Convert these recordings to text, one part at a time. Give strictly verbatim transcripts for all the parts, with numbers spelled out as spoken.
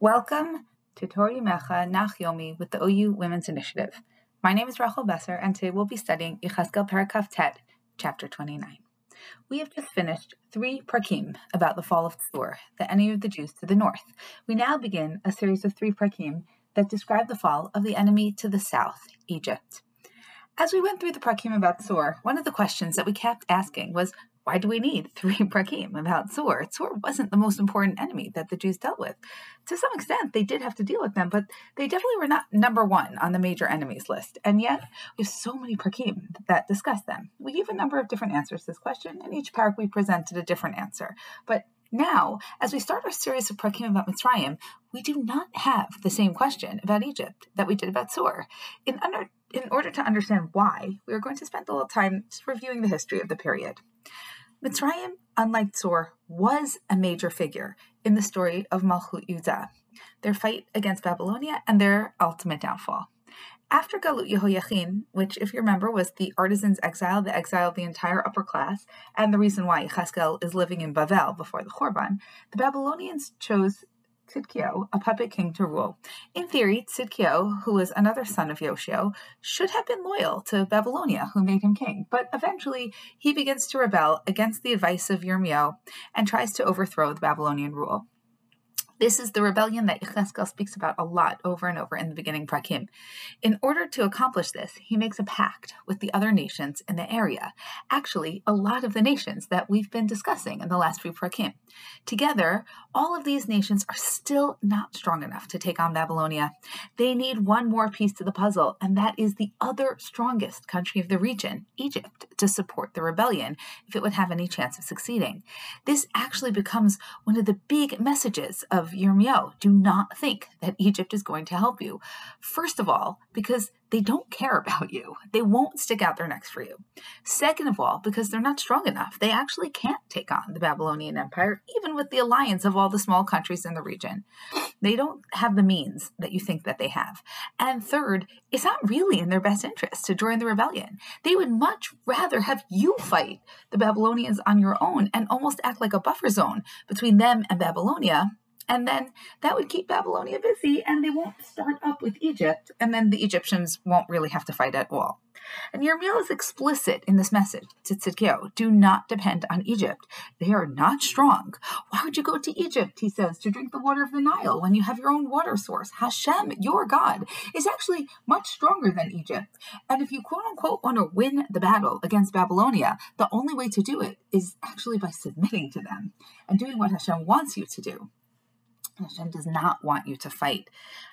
Welcome to Tori Mecha Nach Yomi with the O U Women's Initiative. My name is Rachel Besser, and today we'll be studying Yechezkel Perek Kaf Tet, chapter twenty-nine. We have just finished three prakim about the fall of Tzur, the enemy of the Jews to the north. We now begin a series of three prakim that describe the fall of the enemy to the south, Egypt. As we went through the prakim about Tzur, one of the questions that we kept asking was, why do we need three prakim about Tzur? Tzur wasn't the most important enemy that the Jews dealt with. To some extent, they did have to deal with them, but they definitely were not number one on the major enemies list. And yet, we have so many prakim that discuss them. We gave a number of different answers to this question, and each parak we presented a different answer. But now, as we start our series of prakim about Mitzrayim, we do not have the same question about Egypt that we did about Tzur. In, under, in order to understand why, we are going to spend a little time just reviewing the history of the period. Mitzrayim, unlike Tzur, was a major figure in the story of Malchut Yehuda, their fight against Babylonia and their ultimate downfall. After Galut Yehoiachin, which, if you remember, was the artisans' exile, the exile of the entire upper class, and the reason why Yechezkel is living in Bavel before the Chorban, the Babylonians chose Tzidkiyahu, a puppet king, to rule. In theory, Tzidkiyahu, who was another son of Yoshio, should have been loyal to Babylonia, who made him king. But eventually, he begins to rebel against the advice of Yirmiyahu and tries to overthrow the Babylonian rule. This is the rebellion that Yechezkel speaks about a lot over and over in the beginning prakim. In order to accomplish this, he makes a pact with the other nations in the area. Actually, a lot of the nations that we've been discussing in the last few prakim. Together, all of these nations are still not strong enough to take on Babylonia. They need one more piece to the puzzle, and that is the other strongest country of the region, Egypt, to support the rebellion if it would have any chance of succeeding. This actually becomes one of the big messages of Yirmiyahu. Do not think that Egypt is going to help you. First of all, because they don't care about you. They won't stick out their necks for you. Second of all, because they're not strong enough. They actually can't take on the Babylonian Empire, even with the alliance of all the small countries in the region. They don't have the means that you think that they have. And third, it's not really in their best interest to join the rebellion. They would much rather have you fight the Babylonians on your own and almost act like a buffer zone between them and Babylonia. And then that would keep Babylonia busy, and they won't start up with Egypt, and then the Egyptians won't really have to fight at all. And Yirmiyahu is explicit in this message to Tzidkiyahu. Do not depend on Egypt. They are not strong. Why would you go to Egypt, he says, to drink the water of the Nile when you have your own water source? Hashem, your God, is actually much stronger than Egypt. And if you quote-unquote want to win the battle against Babylonia, the only way to do it is actually by submitting to them and doing what Hashem wants you to do. Hashem does not want you to fight.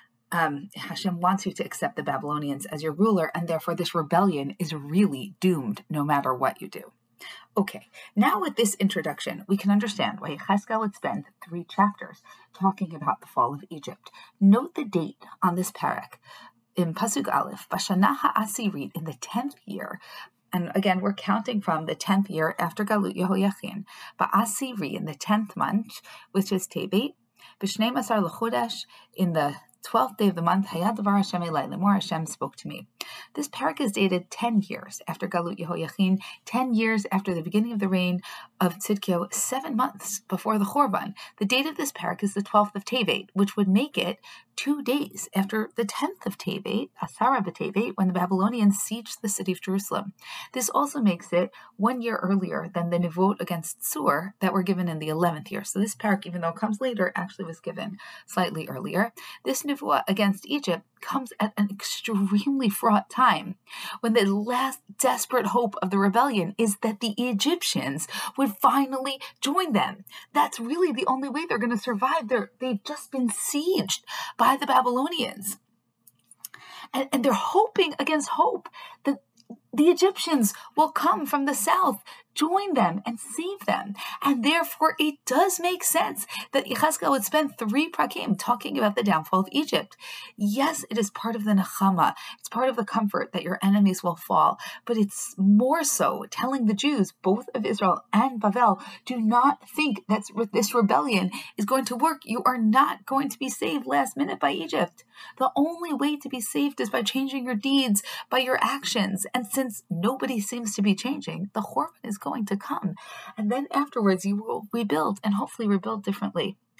Um, Hashem wants you to accept the Babylonians as your ruler, and therefore this rebellion is really doomed no matter what you do. Okay, now with this introduction, we can understand why Yechezkel would spend three chapters talking about the fall of Egypt. Note the date on this parak. In Pasuk Aleph, Bashana ha'asirit, in the tenth year, and again, we're counting from the tenth year after Galut Yehoiachin, Ba'asiri, in the tenth month, which is Tebet, B'shnei Masar l'chodesh, in the twelfth day of the month, Hayad Devar Hashem elai, the more Hashem spoke to me. This parak is dated ten years after Galut Yehoiachin, ten years after the beginning of the reign of Tzidkiyahu, seven months before the Chorban. The date of this parak is the twelfth of Tevet, which would make it two days after the tenth of Tevet, Asara b'Tevet, when the Babylonians sieged the city of Jerusalem. This also makes it one year earlier than the Nevuot against Tzur that were given in the eleventh year. So this parak, even though it comes later, actually was given slightly earlier. This Nevuah against Egypt comes at an extremely fraught time, when the last desperate hope of the rebellion is that the Egyptians would finally join them. That's really the only way they're going to survive. They're, they've just been sieged by the Babylonians. And, and they're hoping against hope that the Egyptians will come from the south, join them, and save them. And therefore, it does make sense that Yechezkel would spend three prakim talking about the downfall of Egypt. Yes, it is part of the nechama. It's part of the comfort that your enemies will fall. But it's more so telling the Jews, both of Israel and Bavel, do not think that this rebellion is going to work. You are not going to be saved last minute by Egypt. The only way to be saved is by changing your deeds, by your actions. And since nobody seems to be changing, the Chorban is going to come. And then afterwards, you will rebuild and hopefully rebuild differently.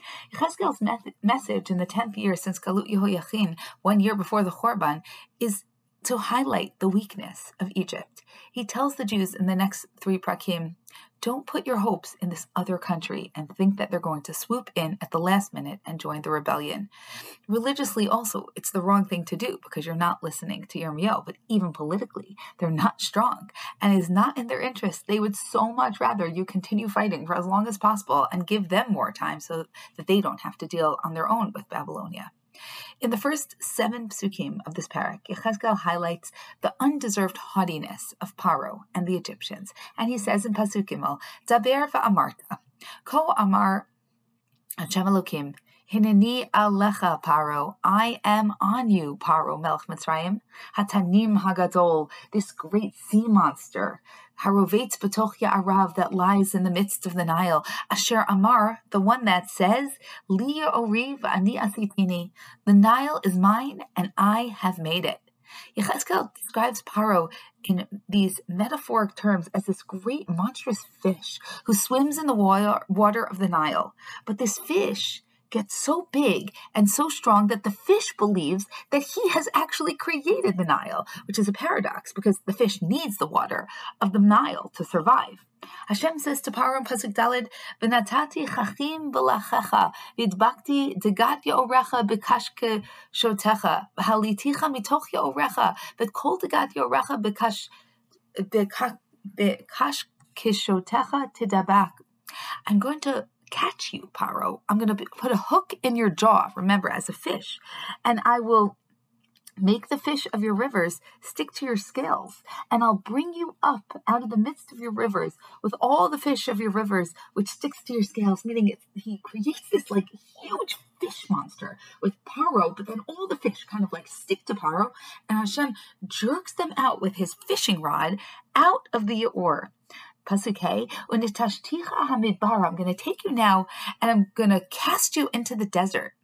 Yechezkel's met- message in the tenth year since Galut Yehoiachin, one year before the Chorban, is to highlight the weakness of Egypt. He tells the Jews in the next three prakim, don't put your hopes in this other country and think that they're going to swoop in at the last minute and join the rebellion. Religiously also, it's the wrong thing to do because you're not listening to Yirmiyahu, but even politically, they're not strong and it is not in their interest. They would so much rather you continue fighting for as long as possible and give them more time so that they don't have to deal on their own with Babylonia. In the first seven psukim of this parak, Yechezkel highlights the undeserved haughtiness of Paro and the Egyptians, and he says in pasuk Gimel, Daber va'amarta, ko amar Hashem Elokim, Hineni alecha Paro, I am on you, Paro Melech Mitzrayim, Hatanim Hagadol, this great sea monster, Harovetz b'toch Ya'arav, that lies in the midst of the Nile, Asher Amar, the one that says, Li Ya'ori v'ani asitini, the Nile is mine and I have made it. Yechezkel describes Paro in these metaphoric terms as this great monstrous fish who swims in the water, water of the Nile. But this fish gets so big and so strong that the fish believes that he has actually created the Nile, which is a paradox because the fish needs the water of the Nile to survive. Hashem says to Paro in pasuk Daled, "V'natati chachim b'lachecha, v'idbakti degat yaorecha b'kashke shotecha, v'haliticha mitoch yaorecha, v'kol degat yaorecha b'kash b'kash kishotecha tidabak." I'm going to catch you, Paro. I'm going to put a hook in your jaw, remember, as a fish, and I will make the fish of your rivers stick to your scales, and I'll bring you up out of the midst of your rivers with all the fish of your rivers, which sticks to your scales, meaning it, he creates this like huge fish monster with Paro, but then all the fish kind of like stick to Paro, and Hashem jerks them out with his fishing rod out of the Ur. Pasuk Hey, I'm going to take you now and I'm going to cast you into the desert.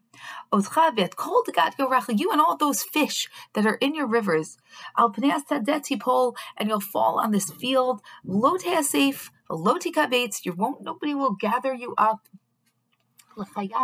You and all those fish that are in your rivers, and you'll fall on this field. You won't, nobody will gather you up. And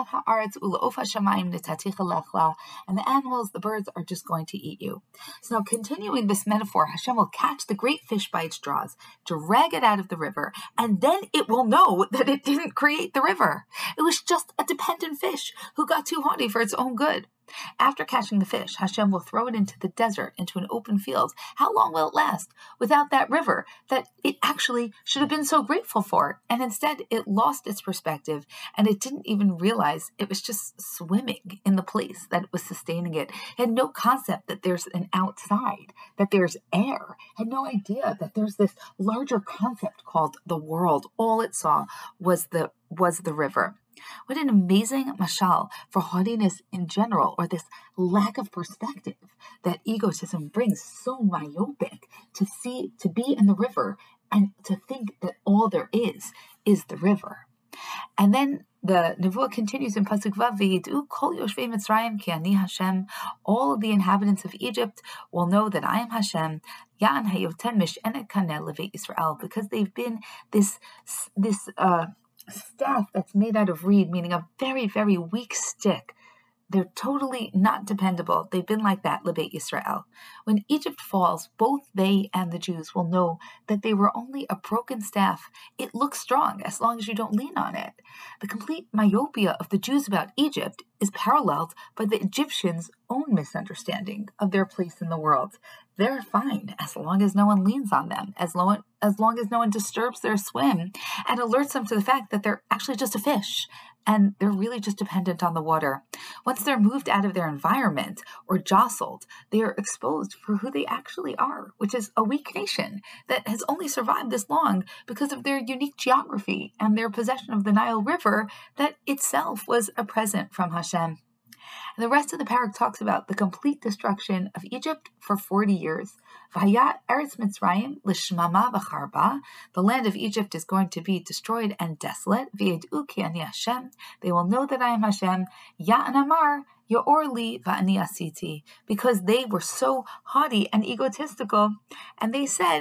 the animals, the birds, are just going to eat you. So now, continuing this metaphor, Hashem will catch the great fish by its jaws, drag it out of the river, and then it will know that it didn't create the river. It was just a dependent fish who got too haughty for its own good. After catching the fish, Hashem will throw it into the desert, into an open field. How long will it last without that river that it actually should have been so grateful for? And instead, it lost its perspective, and it didn't even realize it was just swimming in the place that was sustaining it. It had no concept that there's an outside, that there's air. It had no idea that there's this larger concept called the world. All it saw was the was the river. What an amazing mashal for haughtiness in general, or this lack of perspective that egotism brings, so myopic to see, to be in the river and to think that all there is is the river. And then the Nevuah continues in Pasuk Vav, V'yid'u kol yoshvei Mitzrayim ki ani Hashem. All of the inhabitants of Egypt will know that I am Hashem. Ya'an hayotem mish'enet kaneh levei Yisrael, because they've been this this uh, staff that's made out of reed, meaning a very, very weak stick. They're totally not dependable. They've been like that, Lebeit Yisrael. When Egypt falls, both they and the Jews will know that they were only a broken staff. It looks strong as long as you don't lean on it. The complete myopia of the Jews about Egypt is paralleled by the Egyptians' own misunderstanding of their place in the world. They're fine as long as no one leans on them, as long, as long as no one disturbs their swim and alerts them to the fact that they're actually just a fish and they're really just dependent on the water. Once they're moved out of their environment or jostled, they are exposed for who they actually are, which is a weak nation that has only survived this long because of their unique geography and their possession of the Nile River that itself was a present from Hashem. And the rest of the parak talks about the complete destruction of Egypt for forty years. V'hayat Eretz Mitzrayim l'shmama v'charba. The land of Egypt is going to be destroyed and desolate. V'yed'u ki ani Hashem. They will know that I am Hashem. Ya'an amar Yo'or li v'ani asiti. Because they were so haughty and egotistical, and they said,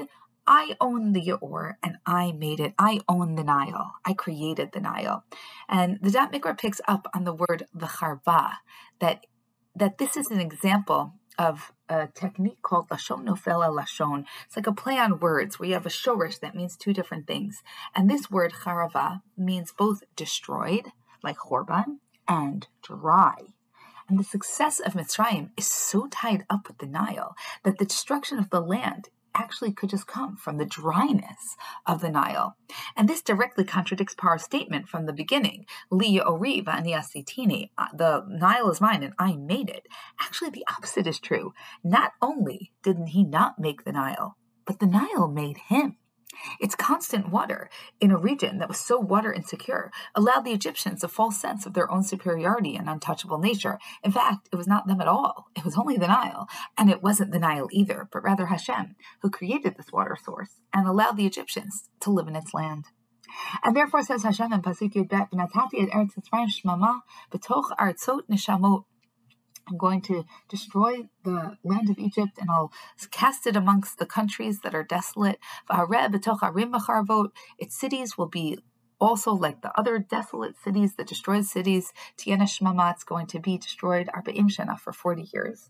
I own the Yaor and I made it. I own the Nile. I created the Nile. And the Da'at Mikra picks up on the word v'charva, that that this is an example of a technique called lashon nofel al lashon. It's like a play on words where you have a shorish that means two different things. And this word charava means both destroyed, like chorban, and dry. And the success of Mitzrayim is so tied up with the Nile that the destruction of the land actually could just come from the dryness of the Nile. And this directly contradicts Paro's statement from the beginning, Li Ori v'ani asitini, the Nile is mine and I made it. Actually, the opposite is true. Not only didn't he not make the Nile, but the Nile made him. Its constant water in a region that was so water insecure allowed the Egyptians a false sense of their own superiority and untouchable nature. In fact, it was not them at all. It was only the Nile. And it wasn't the Nile either, but rather Hashem, who created this water source and allowed the Egyptians to live in its land. And therefore says Hashem in Pasuk Yud Bet, V'natati et Eretz Mitzrayim shmama b'toch artzot neshamot. I'm going to destroy the land of Egypt and I'll cast it amongst the countries that are desolate. Its cities will be also like the other desolate cities, the destroyed cities. Tiena Shmama, it's going to be destroyed Arba'im Shana for forty years.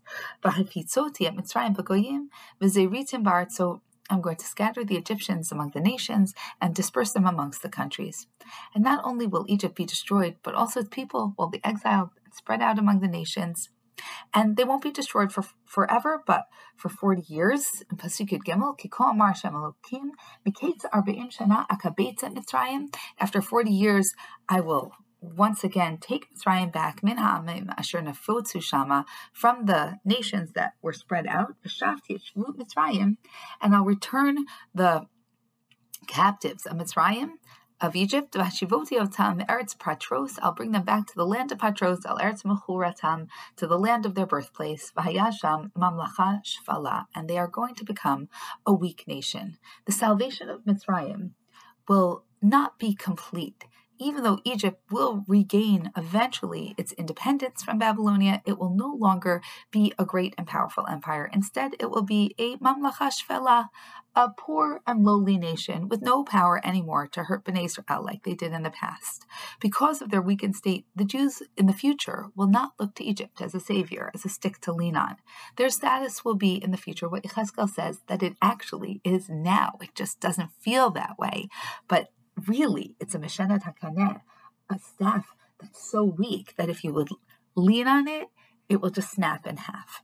I'm going to scatter the Egyptians among the nations and disperse them amongst the countries. And not only will Egypt be destroyed, but also its people will be exiled and spread out among the nations. And they won't be destroyed for forever, but for forty years. In Pasuk Yud Gimel, Kiko Amar Hashem Elokim, Miketz Arba'im Shana Akabetz et Mitzrayim. After forty years, I will once again take Mitzrayim back, Min Ha'amim Asher Nafotzu Shama, from the nations that were spread out, V'shavti et Shvut Mitzrayim, and I'll return the captives of Mitzrayim, of Egypt, Vashivoti Otam Eretz Patros, I'll bring them back to the land of Patros, Al Eretz Mechuratam, to the land of their birthplace, Vahayasham Mamlacha Shfala, and they are going to become a weak nation. The salvation of Mitzrayim will not be complete. Even though Egypt will regain eventually its independence from Babylonia, it will no longer be a great and powerful empire. Instead, it will be a mamlacha shvela, a poor and lowly nation with no power anymore to hurt Bnei Israel like they did in the past. Because of their weakened state, the Jews in the future will not look to Egypt as a savior, as a stick to lean on. Their status will be in the future what Yechezkel says that it actually is now. It just doesn't feel that way. But really, it's a Meshenet HaKaneh, a staff that's so weak that if you would lean on it, it will just snap in half.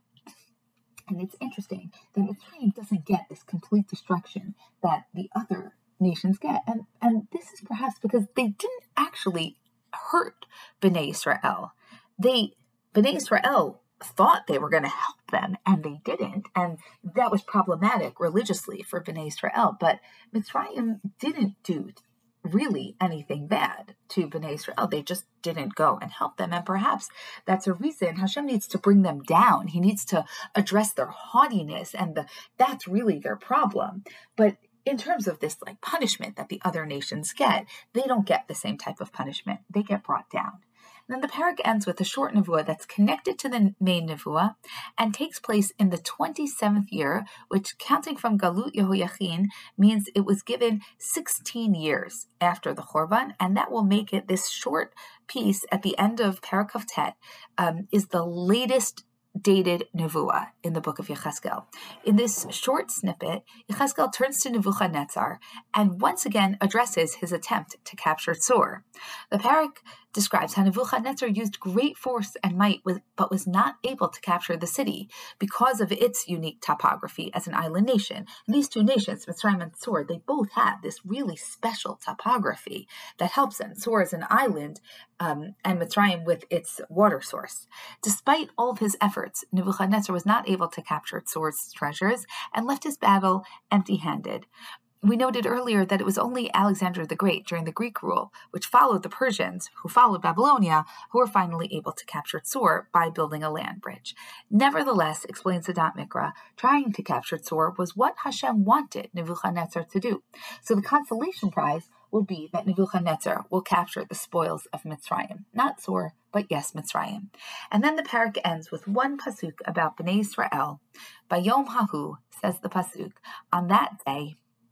And it's interesting that Mitzrayim doesn't get this complete destruction that the other nations get. And, and this is perhaps because they didn't actually hurt Bnei Israel. They, Bnei Israel thought they were going to help them, and they didn't. And that was problematic religiously for Bnei Israel. But Mitzrayim didn't do really anything bad to Bnei Israel. They just didn't go and help them. And perhaps that's a reason Hashem needs to bring them down. He needs to address their haughtiness, and the, that's really their problem. But in terms of this like punishment that the other nations get, they don't get the same type of punishment. They get brought down. And then the parak ends with a short nevuah that's connected to the main nevuah and takes place in the twenty-seventh year, which, counting from Galut Yehoiachin, means it was given sixteen years after the Chorban, and that will make it, this short piece at the end of Parak Tet, um, is the latest dated nevuah in the book of Yechezkel. In this short snippet, Yechezkel turns to Nebuchadnezzar and once again addresses his attempt to capture Tzur. The parak describes how Nebuchadnezzar used great force and might, with, but was not able to capture the city because of its unique topography as an island nation. And these two nations, Mitzrayim and Tzur, they both have this really special topography that helps them. Tzur is an island, um, and Mitzrayim with its water source. Despite all of his efforts, Nebuchadnezzar was not able to capture Tzur's treasures and left his battle empty-handed. We noted earlier that it was only Alexander the Great during the Greek rule, which followed the Persians, who followed Babylonia, who were finally able to capture Tzur by building a land bridge. Nevertheless, explains the Da'at Mikra, trying to capture Tzur was what Hashem wanted Nebuchadnezzar to do. So the consolation prize will be that Nebuchadnezzar will capture the spoils of Mitzrayim. Not Tzur, but yes, Mitzrayim. And then the parak ends with one pasuk about Bnei Israel. Bayom Hahu, says the pasuk, on that day,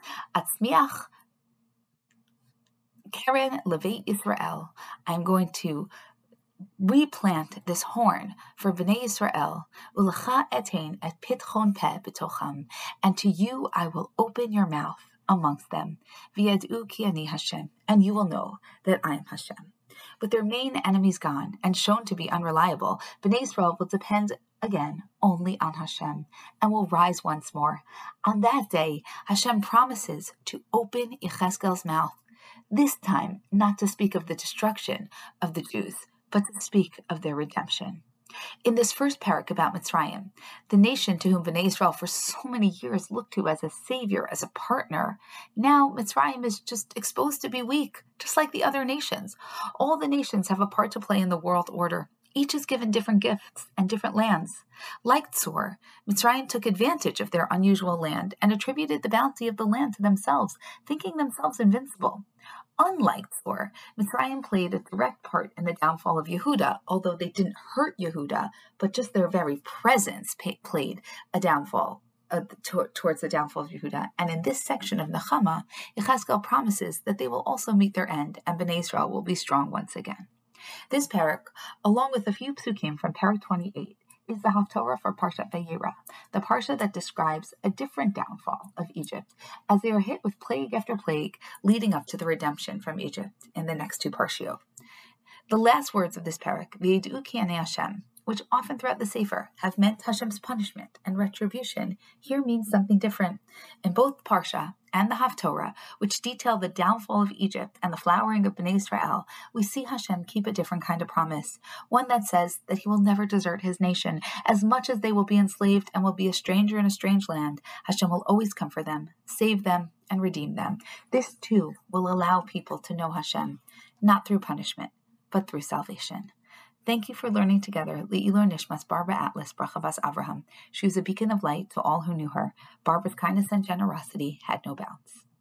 Atzmiach Keren Levei Israel. I'm going to replant this horn for Bnei Israel, Ulecha etein et pitchon peh betocham, and to you I will open your mouth amongst them, V'yad'u ki ani Hashem, and you will know that I am Hashem. With their main enemies gone and shown to be unreliable, Bnei Israel will depend again only on Hashem and will rise once more. On that day, Hashem promises to open Yechezkel's mouth, this time not to speak of the destruction of the Jews, but to speak of their redemption. In this first parak about Mitzrayim, the nation to whom Bnei Israel for so many years looked to as a savior, as a partner, now Mitzrayim is just exposed to be weak, just like the other nations. All the nations have a part to play in the world order. Each is given different gifts and different lands. Like Tzur, Mitzrayim took advantage of their unusual land and attributed the bounty of the land to themselves, thinking themselves invincible. Unlike Tzur, Mitzrayim played a direct part in the downfall of Yehuda, although they didn't hurt Yehuda, but just their very presence pay, played a downfall uh, to, towards the downfall of Yehuda. And in this section of Nechama, Yechezkel promises that they will also meet their end, and Bnei Israel will be strong once again. This parak, along with a few psukim from parak twenty-eight, is the Haftorah for Parshat Vayera, the parsha that describes a different downfall of Egypt, as they are hit with plague after plague, leading up to the redemption from Egypt in the next two parshiot. The last words of this parak, V'yid'u ki ani Hashem, which often throughout the Sefer have meant Hashem's punishment and retribution, here means something different. In both Parsha and the Haftorah, which detail the downfall of Egypt and the flowering of Bnei Israel, we see Hashem keep a different kind of promise, one that says that he will never desert his nation. As much as they will be enslaved and will be a stranger in a strange land, Hashem will always come for them, save them, and redeem them. This too will allow people to know Hashem, not through punishment, but through salvation. Thank you for learning together Le'ilur Nishmas Barbara Atlas Bracha Bas Avraham. She was a beacon of light to all who knew her. Barbara's kindness and generosity had no bounds.